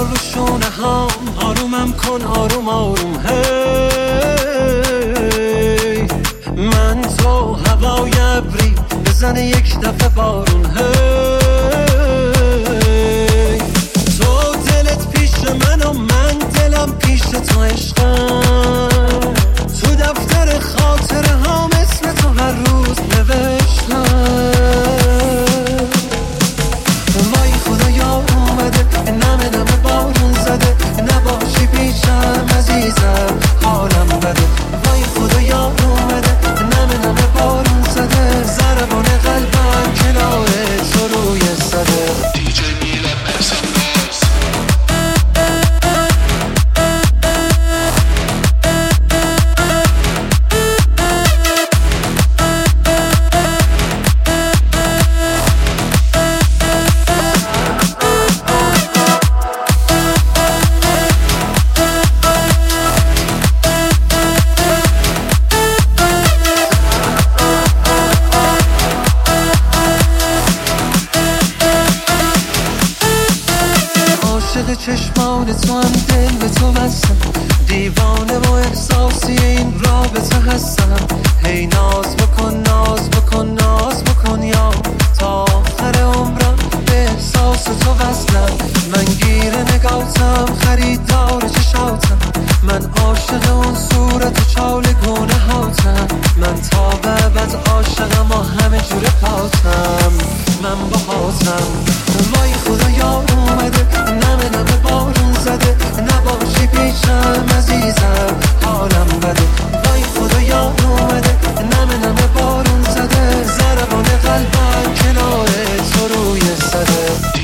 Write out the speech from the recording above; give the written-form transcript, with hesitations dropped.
رو شونه هم، آرومم کن آروم آروم هی. من تو هوای ابری بزنه یک دفعه بارون هی. تو دلت پیش من و من دلم پیش تو عشقم، تو دفتر خاطره هم اسم تو هر روز نوشتم. وای خدایا اومده نمه نمه بارون زده، نباشی پیشم عزیزم حالم بده. وای خدایا اومده نمه نمه بارون زده، ضربان قلبم کنار تو روی صده. عاشق چشمان تو هم دل به تو بستم، دیوانه و احساسی این رابطه هستم. هی ناز بکن ناز بکن ناز بکن یا تا آخر عمرم به احساس تو وصلم. من گیر نگاهتم خریدار چشاتم، من عاشق اون صورت و چالگونه هاتم. من تا به ابد عاشقم و همه جور پاتم، من باهاتم. وای خدایا اومده نمه نمه بارون زده، نباشی پیشم عزیزم حالم بده. وای خدایا اومده نمه نمه بارون زده، ضربان قلبم کنار تو روی صده.